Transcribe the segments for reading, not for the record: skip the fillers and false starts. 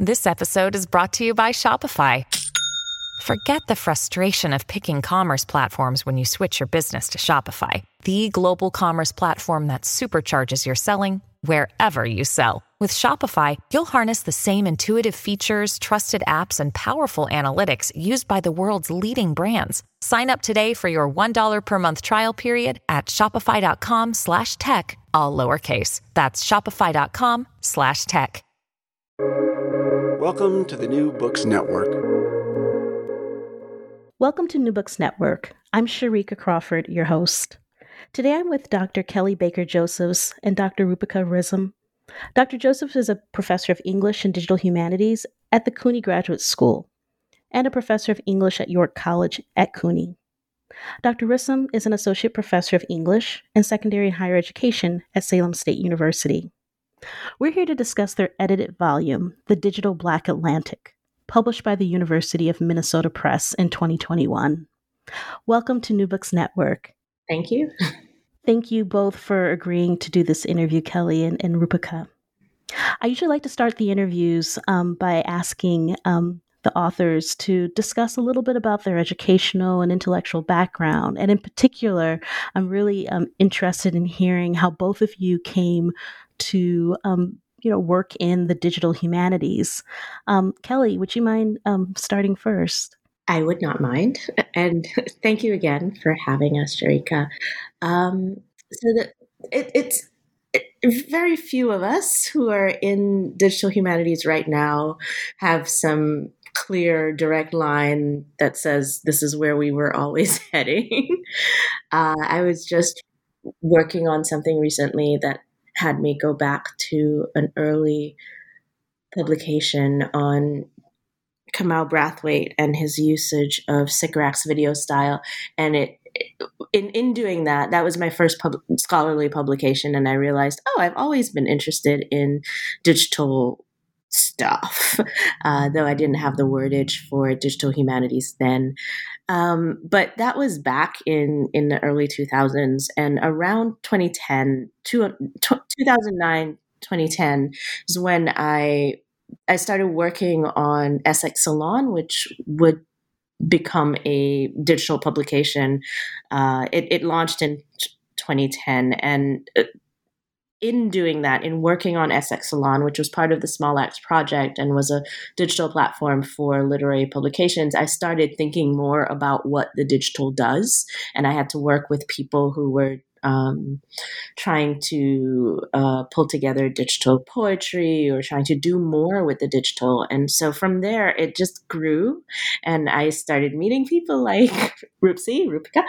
This episode is brought to you by Shopify. Forget the frustration of picking commerce platforms when you switch your business to Shopify, the global commerce platform that supercharges your selling wherever you sell. With Shopify, you'll harness the same intuitive features, trusted apps, and powerful analytics used by the world's leading brands. Sign up today for your $1 per month trial period at shopify.com/tech, all lowercase. That's shopify.com/tech. Welcome to the New Books Network. Welcome to New Books Network. I'm Sharika Crawford, your host. Today I'm with Dr. Kelly Baker Josephs and Dr. Rupika Risam. Dr. Josephs is a professor of English and Digital Humanities at the CUNY Graduate School and a professor of English at York College at CUNY. Dr. Risam is an associate professor of English and secondary and higher education at Salem State University. We're here to discuss their edited volume, The Digital Black Atlantic, published by the University of Minnesota Press in 2021. Welcome to New Books Network. Thank you. Thank you both for agreeing to do this interview, Kelly and Rupika. I usually like to start the interviews by asking the authors to discuss a little bit about their educational and intellectual background. And in particular, I'm really interested in hearing how both of you came to work in the digital humanities. Kelly, would you mind starting first? I would not mind. And thank you again for having us, Sharika. It's very few of us who are in digital humanities right now have some clear, direct line that says this is where we were always heading. I was just working on something recently that had me go back to an early publication on Kamau Brathwaite and his usage of Sycorax video style. And in doing that, that was my first scholarly publication. And I realized, I've always been interested in digital stuff, though I didn't have the wordage for digital humanities then. But that was back in the early 2000s, and around 2009, 2010 is when I started working on Essex Salon, which would become a digital publication. It launched in 2010, and in doing that, in working on Essex Salon, which was part of the Small Axe project and was a digital platform for literary publications, I started thinking more about what the digital does. And I had to work with people who were trying to pull together digital poetry or trying to do more with the digital. And so from there, it just grew. And I started meeting people like Rupika,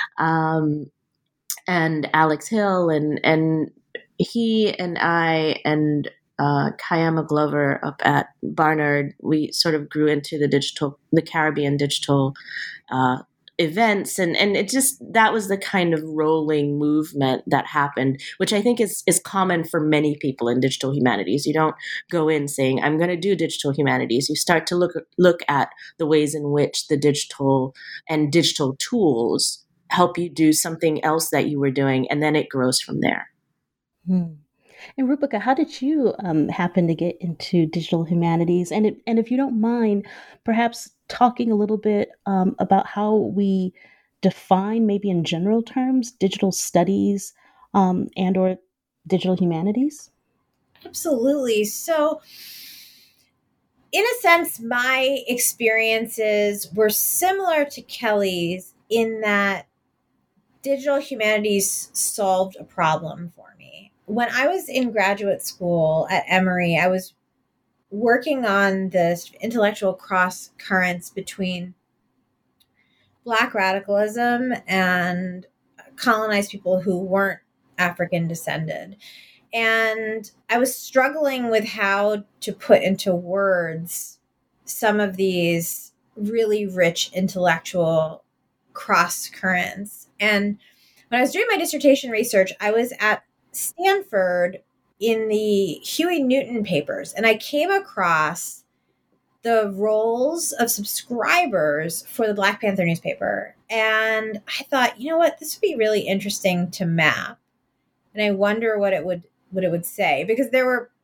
and Alex Hill, and he and I and Kayama Glover up at Barnard, we sort of grew into the Caribbean digital events, and it just, that was the kind of rolling movement that happened, which I think is common for many people in digital humanities. You don't go in saying, I'm going to do digital humanities. You start to look at the ways in which the digital and digital tools help you do something else that you were doing, and then it grows from there. And Rupika, how did you happen to get into digital humanities? And if you don't mind, perhaps talking a little bit about how we define, maybe in general terms, digital studies and or digital humanities? Absolutely. So, in a sense, my experiences were similar to Kelly's in that digital humanities solved a problem for me. When I was in graduate school at Emory, I was working on this intellectual cross currents between Black radicalism and colonized people who weren't African descended. And I was struggling with how to put into words some of these really rich intellectual cross currents. And when I was doing my dissertation research, I was at Stanford in the Huey Newton papers, and I came across the roles of subscribers for the Black Panther newspaper. And I thought, you know what, this would be really interesting to map. And I wonder what it would say, because there were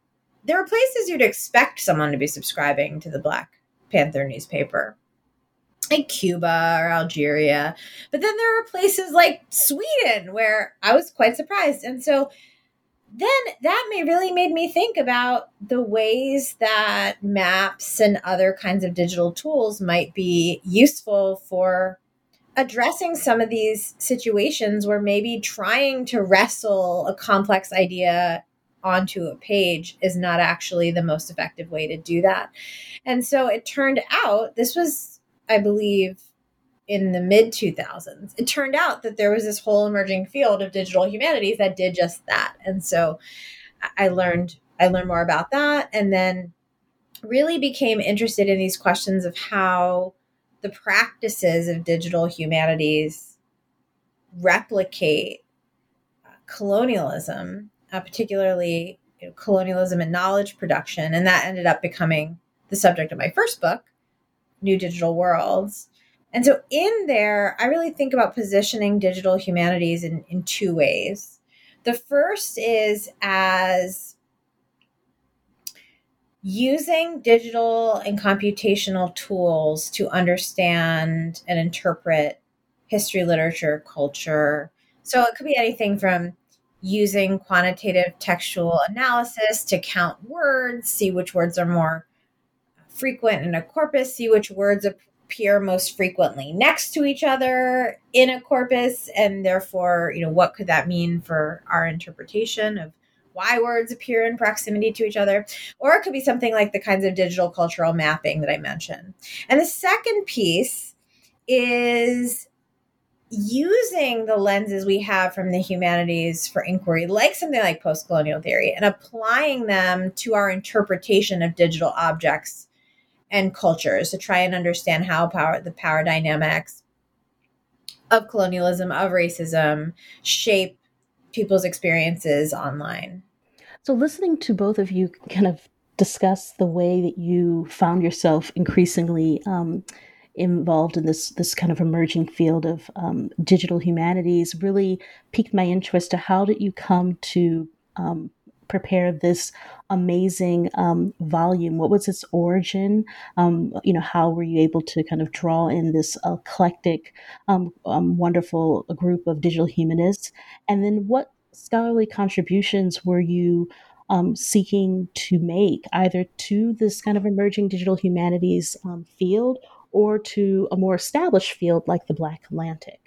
there are places you'd expect someone to be subscribing to the Black Panther newspaper, like Cuba or Algeria. But then there are places like Sweden where I was quite surprised. And so then that really made me think about the ways that maps and other kinds of digital tools might be useful for addressing some of these situations where maybe trying to wrestle a complex idea onto a page is not actually the most effective way to do that. And so it turned out, this was, I believe, in the mid 2000s, it turned out that there was this whole emerging field of digital humanities that did just that. And so I learned more about that, and then really became interested in these questions of how the practices of digital humanities replicate colonialism, particularly colonialism and knowledge production. And that ended up becoming the subject of my first book, New Digital Worlds. And so in there, I really think about positioning digital humanities in two ways. The first is as using digital and computational tools to understand and interpret history, literature, culture. So it could be anything from using quantitative textual analysis to count words, see which words are more frequent in a corpus, see which words appear most frequently next to each other in a corpus, and therefore, what could that mean for our interpretation of why words appear in proximity to each other? Or it could be something like the kinds of digital cultural mapping that I mentioned. And the second piece is using the lenses we have from the humanities for inquiry, like something like post-colonial theory, and applying them to our interpretation of digital objects and cultures to try and understand how the power dynamics of colonialism, of racism, shape people's experiences online. So listening to both of you kind of discuss the way that you found yourself increasingly involved in this kind of emerging field of digital humanities really piqued my interest to how did you come to prepare this amazing volume? What was its origin? How were you able to kind of draw in this eclectic, wonderful group of digital humanists? And then what scholarly contributions were you seeking to make either to this kind of emerging digital humanities field or to a more established field like the Black Atlantic?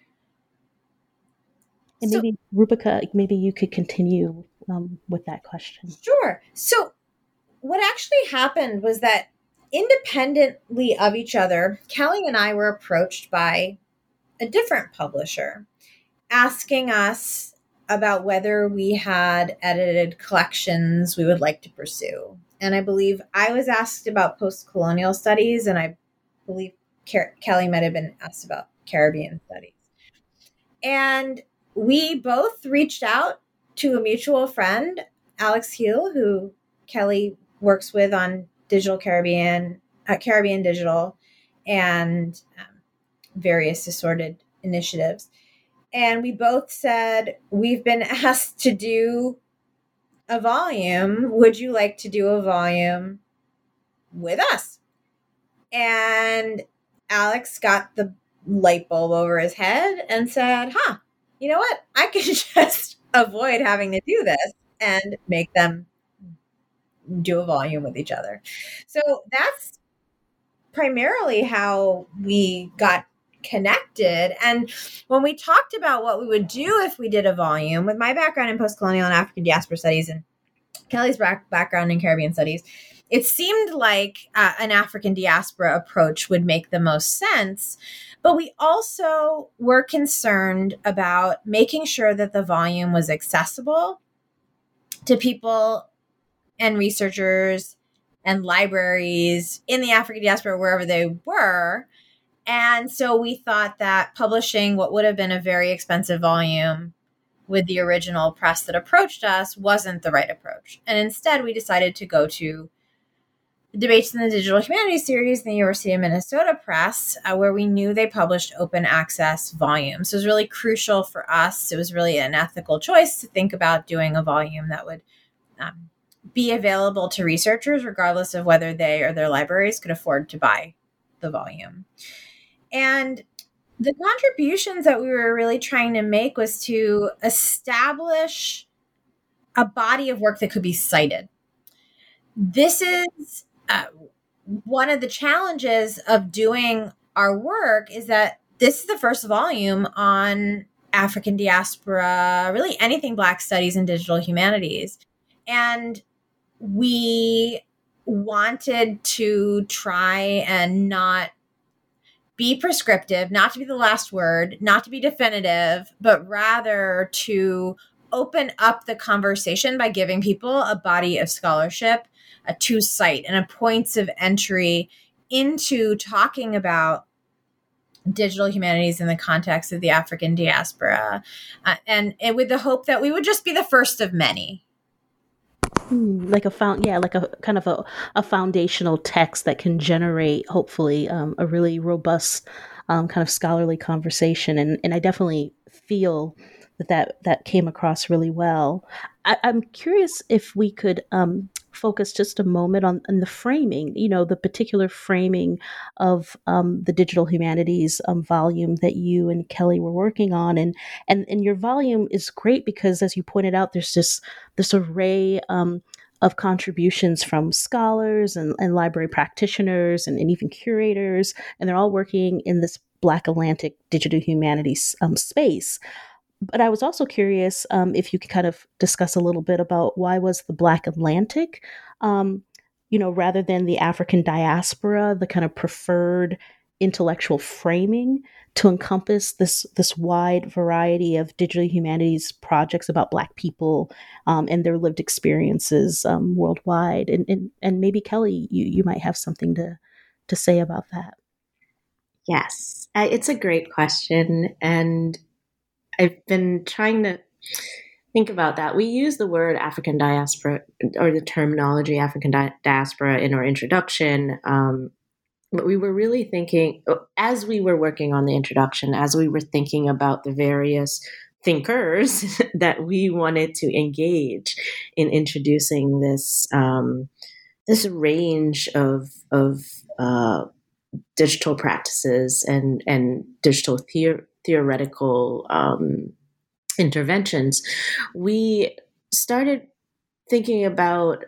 And maybe, Rupika, maybe you could continue with that question. Sure. So what actually happened was that independently of each other, Kelly and I were approached by a different publisher asking us about whether we had edited collections we would like to pursue. And I believe I was asked about post-colonial studies, and I believe Kelly might have been asked about Caribbean studies. And we both reached out to a mutual friend, Alex Heel, who Kelly works with on Digital Caribbean Digital, and various assorted initiatives. And we both said, we've been asked to do a volume. Would you like to do a volume with us? And Alex got the light bulb over his head and said, you know what? I can just avoid having to do this and make them do a volume with each other. So that's primarily how we got connected. And when we talked about what we would do if we did a volume, with my background in post-colonial and African diaspora studies and Kelly's background in Caribbean studies, it seemed like an African diaspora approach would make the most sense. But we also were concerned about making sure that the volume was accessible to people and researchers and libraries in the African diaspora, wherever they were. And so we thought that publishing what would have been a very expensive volume with the original press that approached us wasn't the right approach. And instead, we decided to go to Debates in the Digital Humanities series in the University of Minnesota Press, where we knew they published open access volumes. So it was really crucial for us. It was really an ethical choice to think about doing a volume that would be available to researchers, regardless of whether they or their libraries could afford to buy the volume. And the contributions that we were really trying to make was to establish a body of work that could be cited. This is one of the challenges of doing our work, is that this is the first volume on African diaspora, really anything Black studies and digital humanities. And we wanted to try and not be prescriptive, not to be the last word, not to be definitive, but rather to open up the conversation by giving people a body of scholarship, a to cite, and a points of entry into talking about digital humanities in the context of the African diaspora, and with the hope that we would just be the first of many. Like a kind of a foundational text that can generate, hopefully, a really robust kind of scholarly conversation. And I definitely feel that came across really well. I'm curious if we could focus just a moment on the framing, the particular framing of the digital humanities volume that you and Kelly were working on. And your volume is great because, as you pointed out, there's this array of contributions from scholars and library practitioners and even curators, and they're all working in this Black Atlantic digital humanities space. But I was also curious if you could kind of discuss a little bit about why was the Black Atlantic, rather than the African diaspora, the kind of preferred intellectual framing to encompass this wide variety of digital humanities projects about Black people and their lived experiences worldwide. And maybe Kelly, you might have something to say about that. Yes, it's a great question, and I've been trying to think about that. We use the word African diaspora, or the terminology African diaspora, in our introduction, but we were really thinking, as we were working on the introduction, as we were thinking about the various thinkers that we wanted to engage in introducing this range of digital practices and digital theoretical interventions, we started thinking about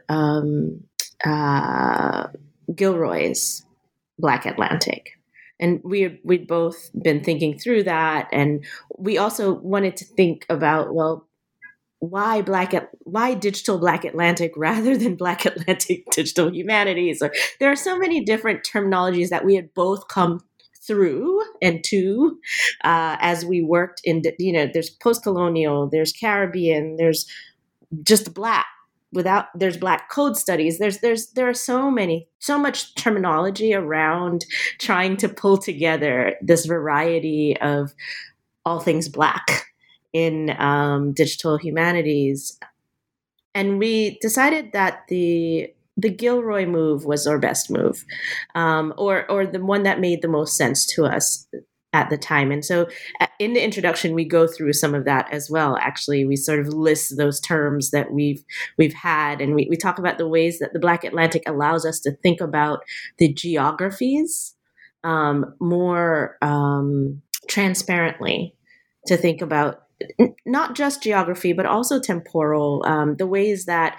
Gilroy's Black Atlantic. And we'd both been thinking through that. And we also wanted to think about, well, why digital Black Atlantic rather than Black Atlantic digital humanities? Or there are so many different terminologies that we had both come through and to as we worked in, there's post-colonial, there's Caribbean, there's just Black. There's Black code studies. There are so much terminology around trying to pull together this variety of all things Black in digital humanities. And we decided that the Gilroy move was our best move, or the one that made the most sense to us at the time. And so in the introduction, we go through some of that as well. Actually, we sort of list those terms that we've had, and we talk about the ways that the Black Atlantic allows us to think about the geographies more transparently, to think about not just geography, but also temporal, the ways that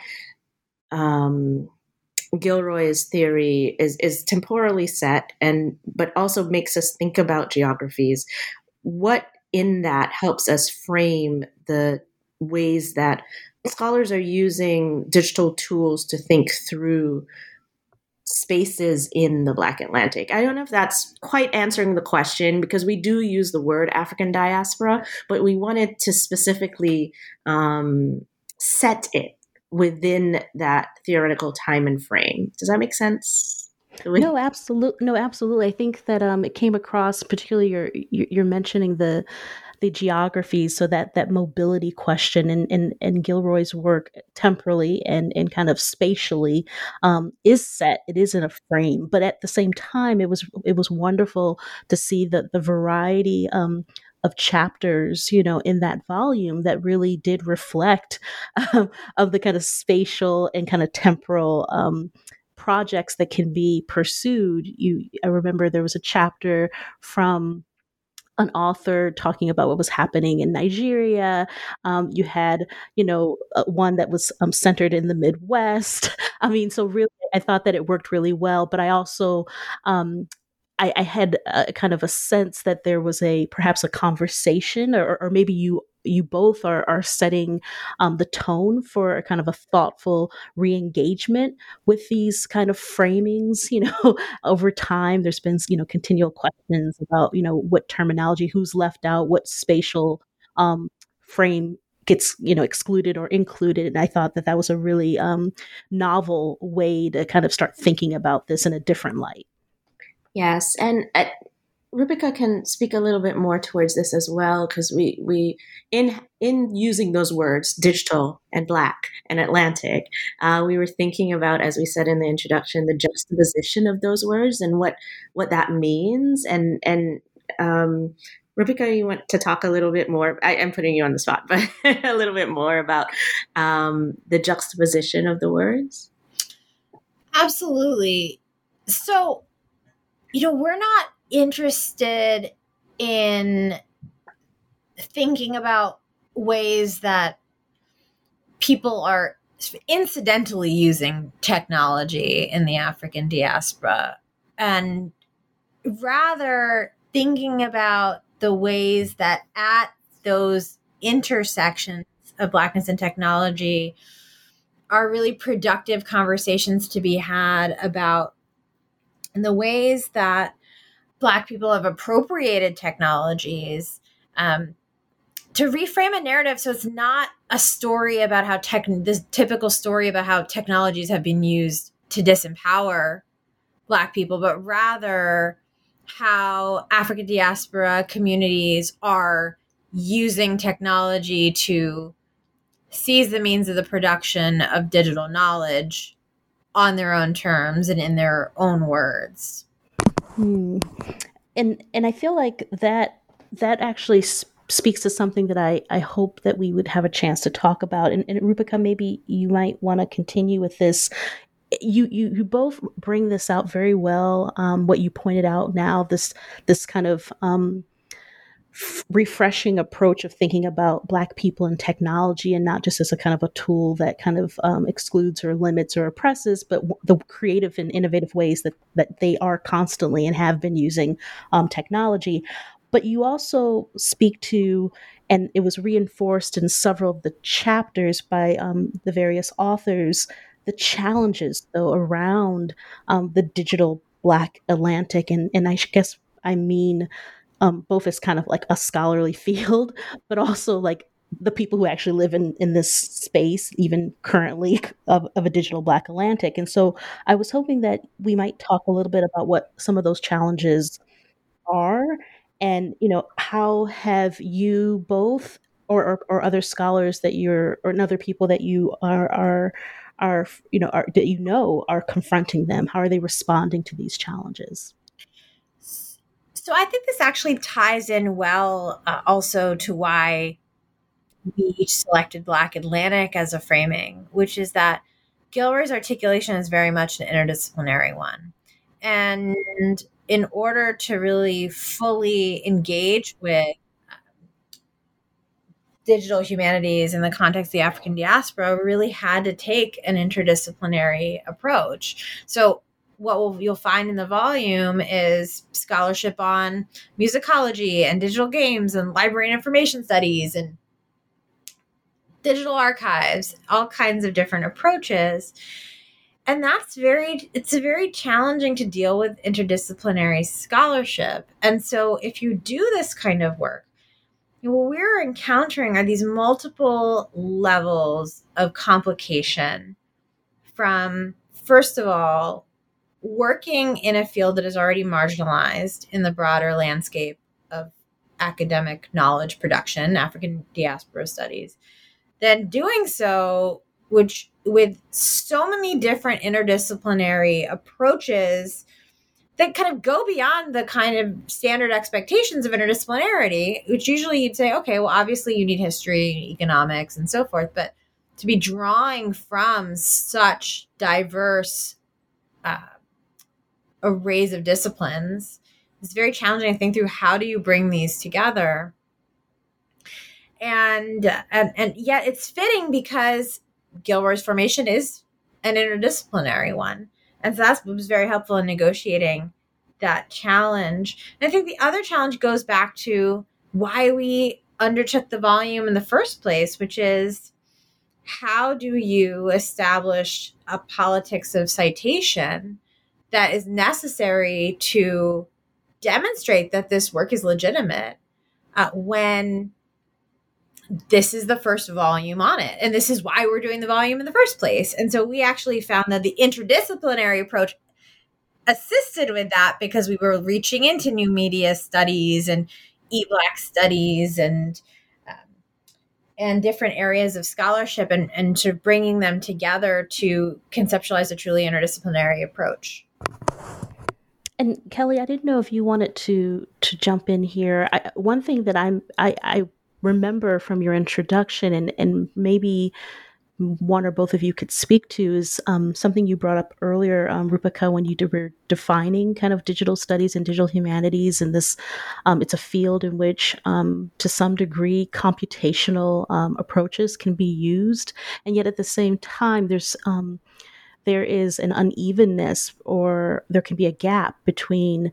Gilroy's theory is temporally set, but also makes us think about geographies. What in that helps us frame the ways that scholars are using digital tools to think through spaces in the Black Atlantic. I don't know if that's quite answering the question, because we do use the word African diaspora, but we wanted to specifically set it within that theoretical time and frame. Does that make sense? No, absolutely. I think that it came across, particularly you're mentioning the geographies, so that mobility question and Gilroy's work temporally and kind of spatially is set. It is in a frame, but at the same time, it was wonderful to see the variety of chapters, in that volume that really did reflect of the kind of spatial and kind of temporal projects that can be pursued. I remember there was a chapter from an author talking about what was happening in Nigeria. You had, one that was centered in the Midwest. I mean, so really, I thought that it worked really well. But I also, I had a kind of a sense that there was perhaps a conversation, or maybe you both are setting the tone for a kind of a thoughtful re-engagement with these kind of framings. Over time, there's been continual questions about what terminology, who's left out, what spatial frame gets excluded or included. And I thought that was a really novel way to kind of start thinking about this in a different light. Yes, and Rupika can speak a little bit more towards this as well, because we in using those words, digital and Black and Atlantic, we were thinking about, as we said in the introduction, the juxtaposition of those words and what that means. And Rupika, you want to talk a little bit more? I'm putting you on the spot, but a little bit more about the juxtaposition of the words. Absolutely. So, we're not interested in thinking about ways that people are incidentally using technology in the African diaspora, and rather thinking about the ways that at those intersections of Blackness and technology are really productive conversations to be had about the ways that Black people have appropriated technologies to reframe a narrative. So it's not a story about how this typical story about how technologies have been used to disempower Black people, but rather how African diaspora communities are using technology to seize the means of the production of digital knowledge on their own terms and in their own words. And I feel like that actually speaks to something that I hope that we would have a chance to talk about. And Rupika, maybe you might want to continue with this. You both bring this out very well. What you pointed out now, this kind of refreshing approach of thinking about Black people and technology, and not just as a kind of a tool that kind of excludes or limits or oppresses, but the creative and innovative ways that they are constantly and have been using technology. But you also speak to, and it was reinforced in several of the chapters by the various authors, the challenges, though, around the digital Black Atlantic. And I guess I mean both as kind of like a scholarly field, but also like the people who actually live in this space, even currently, of a digital Black Atlantic. And so I was hoping that we might talk a little bit about what some of those challenges are, and how have you both or other scholars that or other people that you are are confronting them, how are they responding to these challenges? So I think this actually ties in well also to why we each selected Black Atlantic as a framing, which is that Gilroy's articulation is very much an interdisciplinary one. And in order to really fully engage with digital humanities in the context of the African diaspora, we really had to take an interdisciplinary approach. So what you'll find in the volume is scholarship on musicology and digital games and library and information studies and digital archives, all kinds of different approaches. And it's very challenging to deal with interdisciplinary scholarship. And so if you do this kind of work, what we're encountering are these multiple levels of complication from, first of all, working in a field that is already marginalized in the broader landscape of academic knowledge production, African diaspora studies, then doing so, which with so many different interdisciplinary approaches that kind of go beyond the kind of standard expectations of interdisciplinarity, which usually you'd say, okay, well, obviously you need history, economics, and so forth, but to be drawing from such diverse arrays of disciplines is very challenging to think through. How do you bring these together? And yet it's fitting because Gilroy's formation is an interdisciplinary one. And so that was very helpful in negotiating that challenge. And I think the other challenge goes back to why we undertook the volume in the first place, which is, how do you establish a politics of citation that is necessary to demonstrate that this work is legitimate when this is the first volume on it? And this is why we're doing the volume in the first place. And so we actually found that the interdisciplinary approach assisted with that, because we were reaching into new media studies and e-Black studies and different areas of scholarship, and to bringing them together to conceptualize a truly interdisciplinary approach. And Kelly, I didn't know if you wanted to jump in here. One thing that I remember from your introduction, and maybe one or both of you could speak to, is something you brought up earlier, Rupika, when you were defining kind of digital studies and digital humanities. And this, it's a field in which, to some degree, computational approaches can be used. And yet at the same time, there is an unevenness, or there can be a gap between,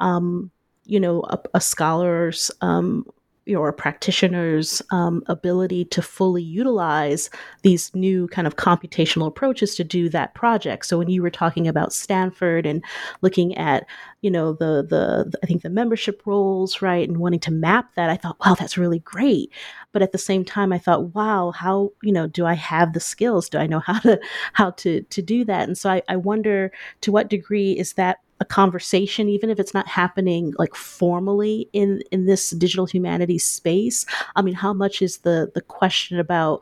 a scholar's or a practitioner's ability to fully utilize these new kind of computational approaches to do that project. So when you were talking about Stanford and looking at, the I think the membership roles, right, and wanting to map that, I thought, wow, that's really great. But at the same time, I thought, wow, how, do I have the skills? Do I know how to do that? And so I wonder, to what degree is that a conversation, even if it's not happening like formally in this digital humanities space? I mean, how much is the question about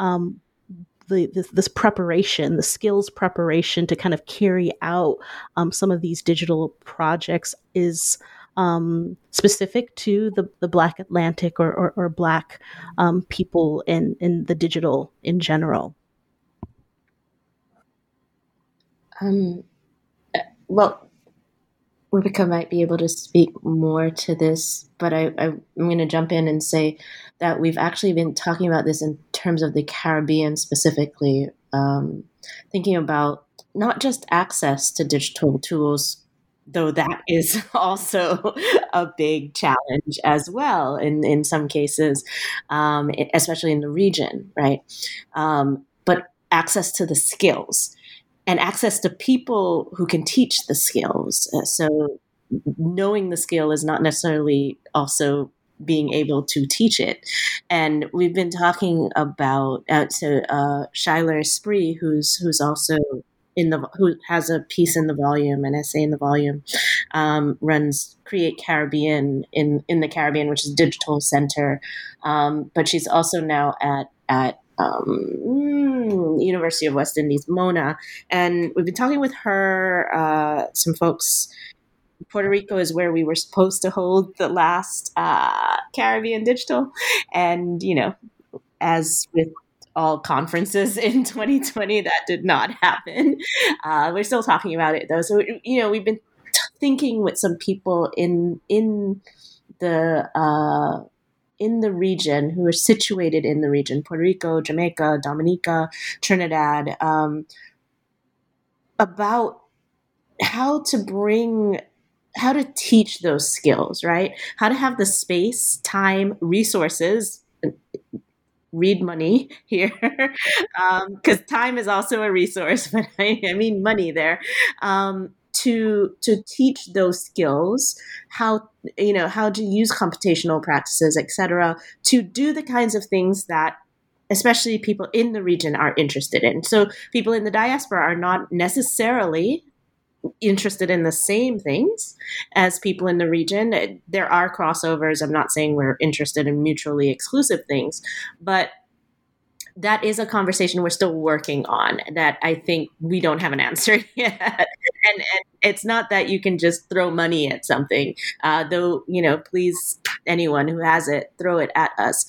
this preparation, the skills preparation to kind of carry out some of these digital projects is specific to the Black Atlantic or Black people in the digital in general? Well, Rupika might be able to speak more to this, but I'm going to jump in and say that we've actually been talking about this in terms of the Caribbean specifically, thinking about not just access to digital tools, though that is also a big challenge as well in some cases, especially in the region, right? But access to the skills. And access to people who can teach the skills. So knowing the skill is not necessarily also being able to teach it. And we've been talking about Schuyler Spree, who's also who has a piece in the volume, an essay in the volume, runs Create Caribbean in the Caribbean, which is a digital center. But she's also now at University of West Indies, Mona. And we've been talking with her, some folks. Puerto Rico is where we were supposed to hold the last Caribbean Digital. And, as with all conferences in 2020, that did not happen. We're still talking about it, though. So, we've been thinking with some people in the region, who are situated in the region, Puerto Rico, Jamaica, Dominica, Trinidad, about how to teach those skills, right? How to have the space, time, resources, read money here, because time is also a resource, but I mean money there, to teach those skills, how to use computational practices, etc., to do the kinds of things that especially people in the region are interested in. So people in the diaspora are not necessarily interested in the same things as people in the region. There are crossovers. I'm not saying we're interested in mutually exclusive things, but that is a conversation we're still working on, that I think we don't have an answer yet. And it's not that you can just throw money at something, though, please, anyone who has it, throw it at us.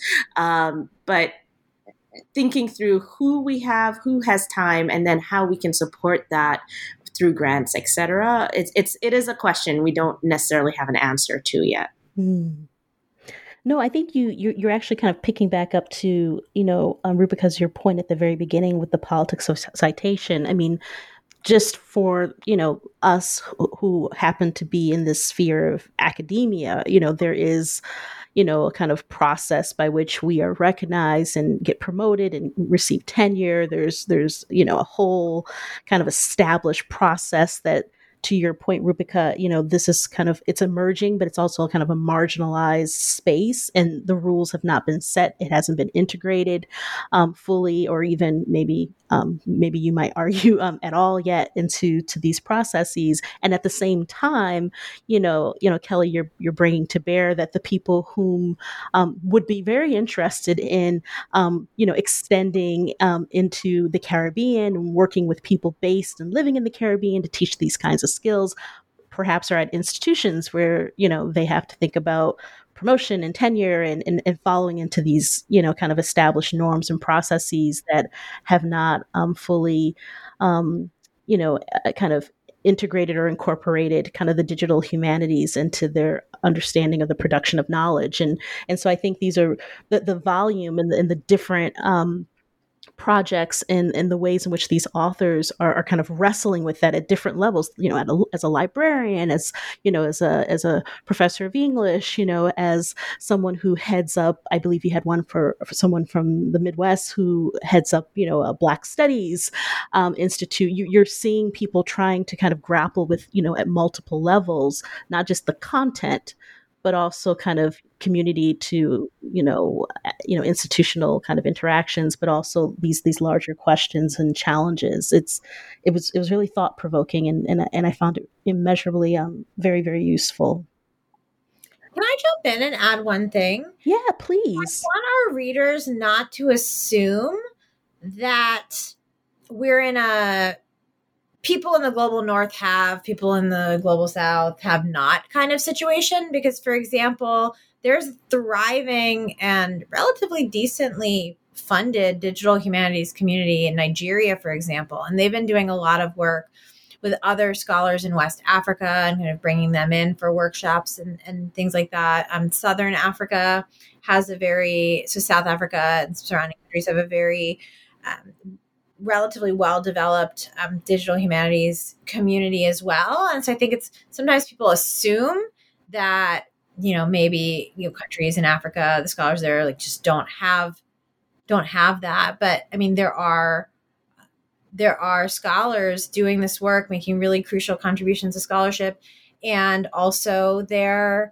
But thinking through who we have, who has time, and then how we can support that through grants, etc. It is a question we don't necessarily have an answer to yet. Mm. No, I think you're actually kind of picking back up to, Rupika's your point at the very beginning with the politics of citation. I mean, just for, us who happen to be in this sphere of academia, there is, a kind of process by which we are recognized and get promoted and receive tenure. There's, a whole kind of established process that, to your point, Rupika, this is kind of, it's emerging, but it's also kind of a marginalized space, and the rules have not been set. It hasn't been integrated fully, or even maybe you might argue at all yet into these processes. And at the same time, Kelly, you're bringing to bear that the people whom would be very interested in, extending into the Caribbean and working with people based and living in the Caribbean to teach these kinds of skills, perhaps are at institutions where, they have to think about promotion and tenure and following into these, kind of established norms and processes that have not fully, kind of integrated or incorporated kind of the digital humanities into their understanding of the production of knowledge. And so I think these are the volume and the different projects and the ways in which these authors are kind of wrestling with that at different levels, as a librarian, as a professor of English, as someone who heads up, I believe you had one for someone from the Midwest who heads up, a Black Studies Institute. You're seeing people trying to kind of grapple with, at multiple levels, not just the content, but also kind of community to, institutional kind of interactions, but also these larger questions and challenges. It was really thought provoking, and I found it immeasurably very, very useful. Can I jump in and add one thing? Yeah, please. I want our readers not to assume that we're in a people in the global north have, people in the global south have not kind of situation. Because, for example, there's a thriving and relatively decently funded digital humanities community in Nigeria, for example. And they've been doing a lot of work with other scholars in West Africa and kind of bringing them in for workshops and things like that. Southern Africa has South Africa and surrounding countries have a very relatively well-developed digital humanities community as well. And so I think it's sometimes people assume that, maybe, countries in Africa, the scholars there like just don't have that. But I mean, there are scholars doing this work, making really crucial contributions to scholarship, and also they're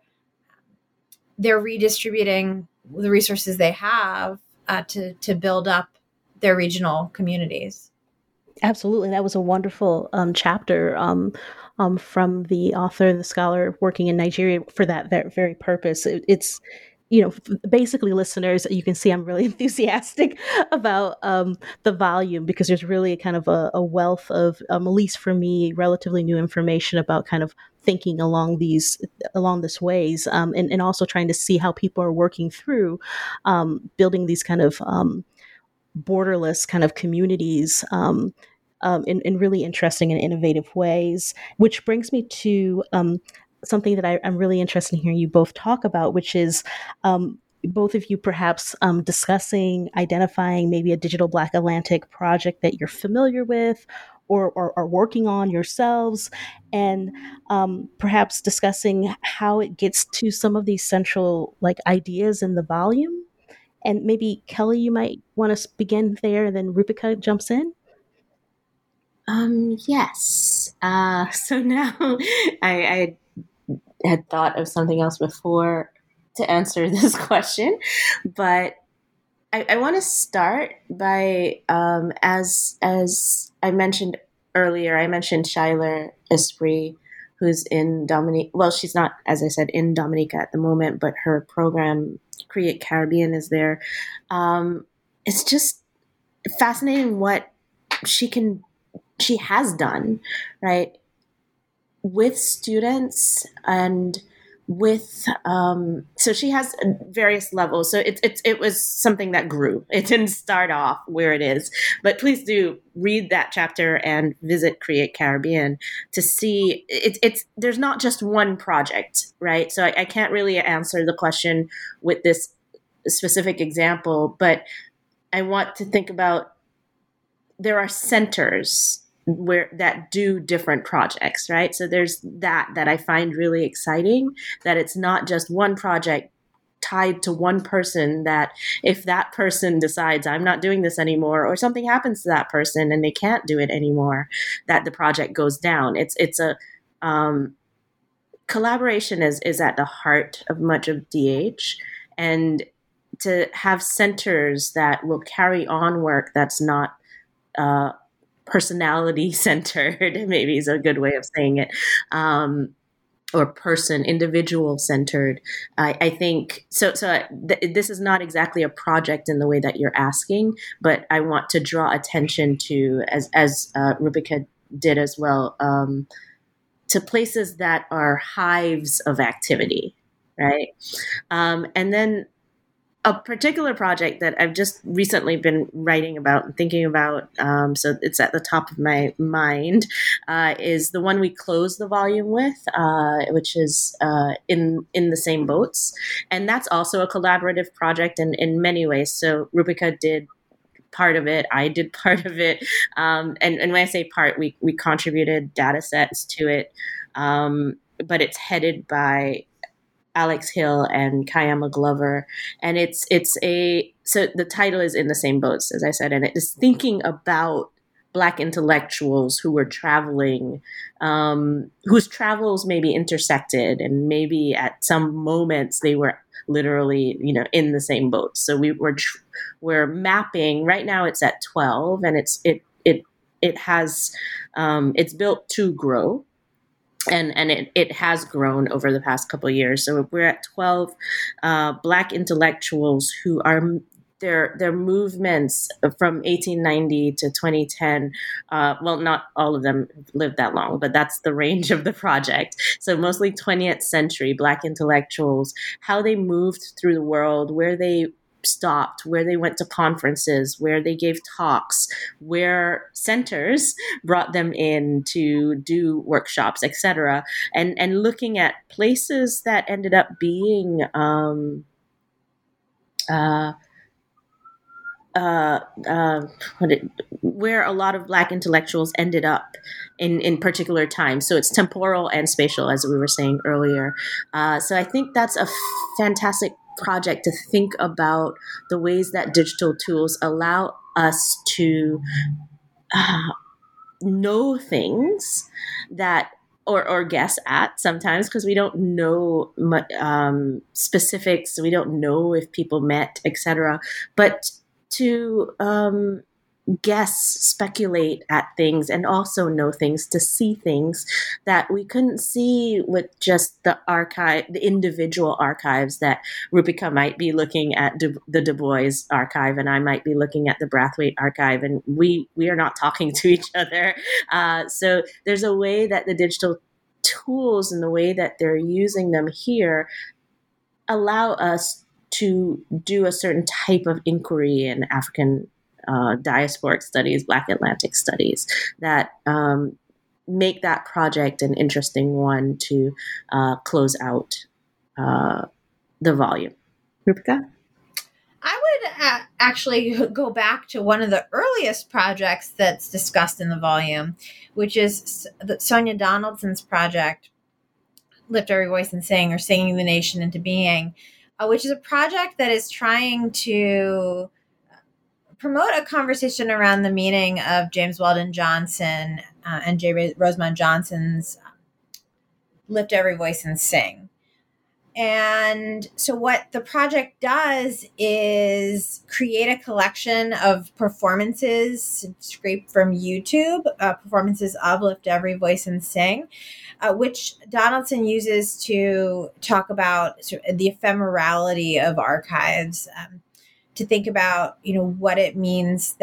redistributing the resources they have to build up their regional communities. Absolutely. That was a wonderful chapter from the author and the scholar working in Nigeria for that very purpose. It's, basically, listeners, you can see I'm really enthusiastic about the volume, because there's really kind of a wealth of, at least for me, relatively new information about kind of thinking along this ways, and also trying to see how people are working through building these kind of borderless kind of communities in really interesting and innovative ways, which brings me to something that I'm really interested in hearing you both talk about, which is both of you perhaps discussing, identifying maybe a Digital Black Atlantic project that you're familiar with or are working on yourselves, and perhaps discussing how it gets to some of these central ideas in the volume. And maybe, Kelly, you might want to begin there, and then Rupika jumps in. Yes. So now I had thought of something else before to answer this question, but I want to start by, as I mentioned earlier, I mentioned Schuyler Esprit, who's in Dominica. Well, she's not, as I said, in Dominica at the moment, but her program, Create Caribbean, is there. It's just fascinating what she has done, right, with students and with so she has various levels. So it was something that grew. It didn't start off where it is. But please do read that chapter and visit Create Caribbean to see it's there's not just one project, right? So I can't really answer the question with this specific example, but I want to think about there are centers where that do different projects, right? So there's that I find really exciting, that it's not just one project tied to one person, that if that person decides I'm not doing this anymore, or something happens to that person and they can't do it anymore, that the project goes down. It's a collaboration is at the heart of much of DH, and to have centers that will carry on work that's not personality centered, maybe is a good way of saying it, or individual centered. I think so. This is not exactly a project in the way that you're asking, but I want to draw attention to, as Rupika did as well, to places that are hives of activity, right? And then a particular project that I've just recently been writing about and thinking about, so it's at the top of my mind, is the one we closed the volume with, which is in the same boats. And that's also a collaborative project in many ways. So Rupika did part of it, I did part of it. And when I say part, we contributed data sets to it, but it's headed by Alex Hill and Kayama Glover. And so the title is In the Same Boats, as I said, and it is thinking about Black intellectuals who were traveling, whose travels maybe intersected, and maybe at some moments they were literally, in the same boat. So we're mapping right now. It's at 12, and it's built to grow. And it has grown over the past couple of years. So we're at 12 Black intellectuals who are their movements from 1890 to 2010. Well, not all of them lived that long, but that's the range of the project. So mostly 20th century Black intellectuals, how they moved through the world, where they stopped, where they went to conferences, where they gave talks, where centers brought them in to do workshops, etc., and looking at places that ended up being where a lot of Black intellectuals ended up in particular times. So it's temporal and spatial, as we were saying earlier. So I think that's a fantastic project to think about the ways that digital tools allow us to know things that or guess at sometimes, because we don't know specifics, we don't know if people met, etc., but to guess, speculate at things, and also know things, to see things that we couldn't see with just the individual archives that Rupika might be looking at the Du Bois archive, and I might be looking at the Brathwaite archive, and we are not talking to each other. So there's a way that the digital tools and the way that they're using them here allow us to do a certain type of inquiry in African diasporic studies, Black Atlantic studies, that make that project an interesting one to close out the volume. Rupika? I would actually go back to one of the earliest projects that's discussed in the volume, which is Sonia Donaldson's project, Lift Every Voice and Sing, or Singing the Nation into Being, which is a project that is trying to promote a conversation around the meaning of James Weldon Johnson and J. Rosamond Johnson's Lift Every Voice and Sing. And so what the project does is create a collection of performances scraped from YouTube, performances of Lift Every Voice and Sing, which Donaldson uses to talk about the ephemerality of archives, to think about, what it means that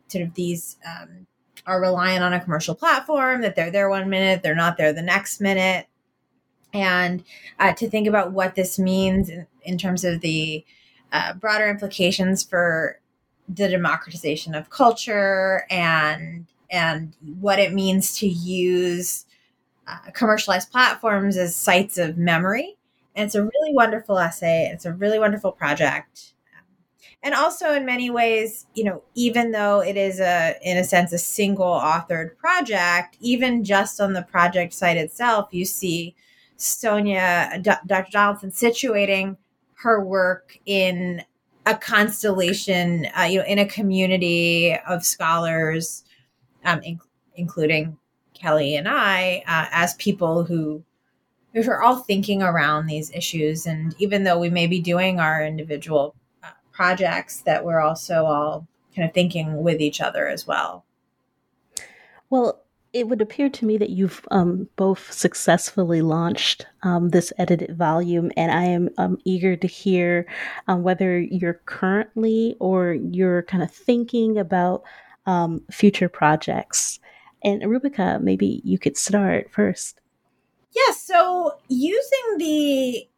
sort of these are reliant on a commercial platform, that they're there 1 minute, they're not there the next minute. And to think about what this means in terms of the broader implications for the democratization of culture and what it means to use commercialized platforms as sites of memory. And it's a really wonderful essay. It's a really wonderful project. And also in many ways, even though it is in a sense, a single authored project, even just on the project site itself, you see Sonia, Dr. Donaldson, situating her work in a constellation, in a community of scholars, including Kelly and I, as people who are all thinking around these issues. And even though we may be doing our individual projects, that we're also all kind of thinking with each other as well. Well, it would appear to me that you've both successfully launched this edited volume, and I am eager to hear whether you're currently or you're kind of thinking about future projects. And Rubika, maybe you could start first. Yes. So using the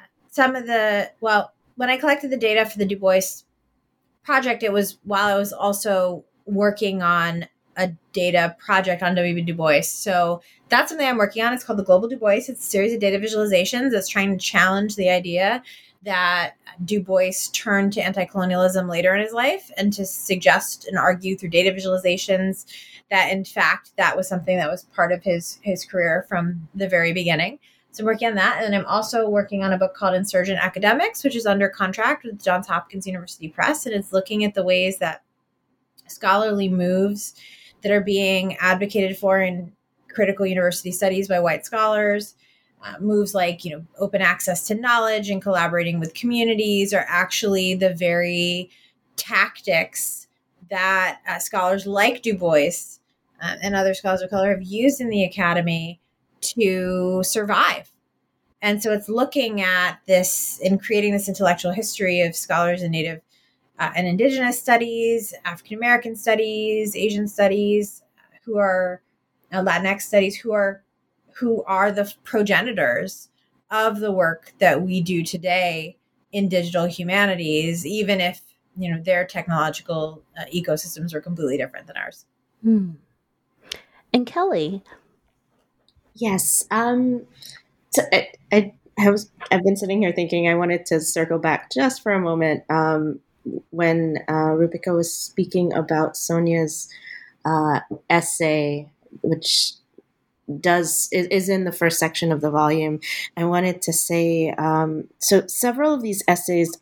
when I collected the data for the Du Bois project, it was while I was also working on a data project on W.B. Du Bois. So that's something I'm working on. It's called the Global Du Bois. It's a series of data visualizations that's trying to challenge the idea that Du Bois turned to anti-colonialism later in his life, and to suggest and argue through data visualizations that, in fact, that was something that was part of his career from the very beginning. So I'm working on that. And I'm also working on a book called Insurgent Academics, which is under contract with Johns Hopkins University Press. And it's looking at the ways that scholarly moves that are being advocated for in critical university studies by white scholars, moves like, open access to knowledge and collaborating with communities, are actually the very tactics that scholars like Du Bois and other scholars of color have used in the academy to survive. And so it's looking at this and creating this intellectual history of scholars in Native and Indigenous studies, African American studies, Asian studies, who are Latinx studies, who are the progenitors of the work that we do today in digital humanities, even if their technological ecosystems are completely different than ours. And Kelly. Yes. So I've been sitting here thinking I wanted to circle back just for a moment when Rubika was speaking about Sonia's essay, which is in the first section of the volume. I wanted to say, so several of these essays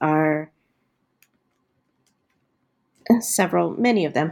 many of them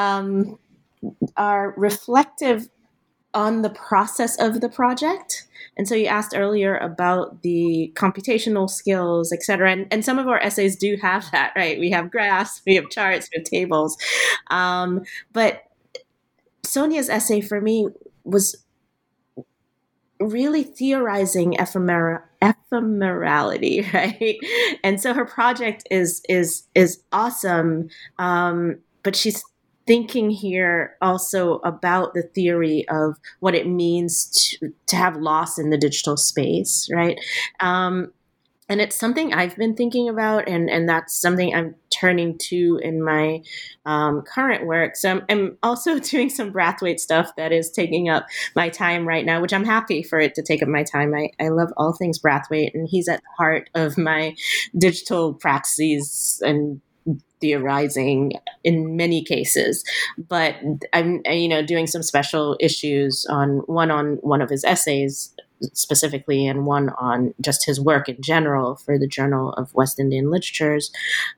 are reflective on the process of the project. And so you asked earlier about the computational skills, et cetera. And some of our essays do have that, right? We have graphs, we have charts, we have tables. But Sonia's essay for me was really theorizing ephemerality, right? And so her project is awesome, but she's thinking here also about the theory of what it means to have loss in the digital space, right? And it's something I've been thinking about, and that's something I'm turning to in my current work. So I'm also doing some Brathwaite stuff that is taking up my time right now, which I'm happy for it to take up my time. I love all things Brathwaite, and he's at the heart of my digital praxis and theorizing in many cases. But I'm doing some special issues on one of his essays specifically, and one on just his work in general for the Journal of West Indian Literatures.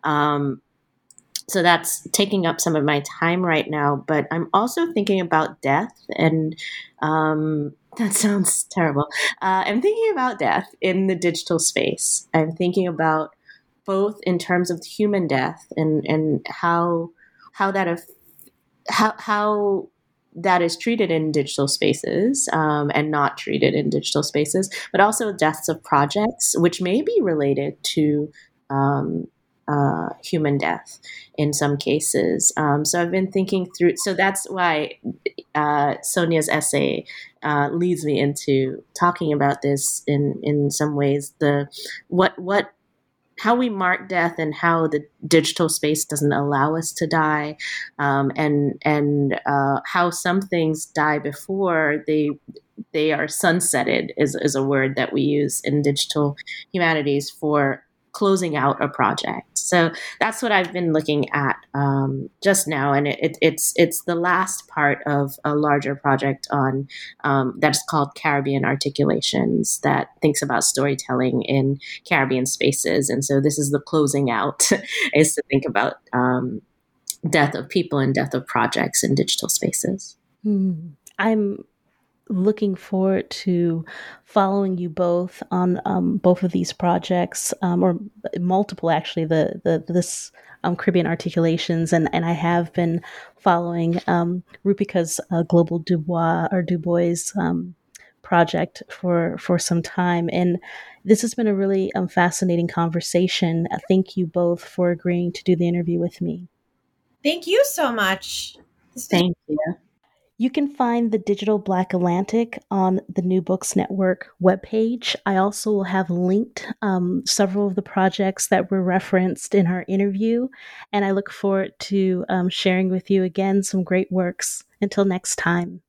So that's taking up some of my time right now, but I'm also thinking about death, and that sounds terrible. I'm thinking about death in the digital space. I'm thinking about both in terms of human death and how that is treated in digital spaces and not treated in digital spaces, but also deaths of projects, which may be related to human death in some cases. So I've been thinking through. So that's why Sonia's essay leads me into talking about this in some ways. How we mark death and how the digital space doesn't allow us to die, and how some things die before they are sunsetted is a word that we use in digital humanities for closing out a project. So that's what I've been looking at just now, and it's the last part of a larger project on that's called Caribbean Articulations, that thinks about storytelling in Caribbean spaces. And so this is the closing out, is to think about death of people and death of projects in digital spaces. I'm looking forward to following you both on both of these projects, or multiple actually. This Caribbean Articulations, and I have been following Rupika's Global Du Bois project for some time, and this has been a really fascinating conversation. Thank you both for agreeing to do the interview with me. Thank you so much. Thank you. You can find the Digital Black Atlantic on the New Books Network webpage. I also will have linked several of the projects that were referenced in our interview, and I look forward to sharing with you again some great works. Until next time.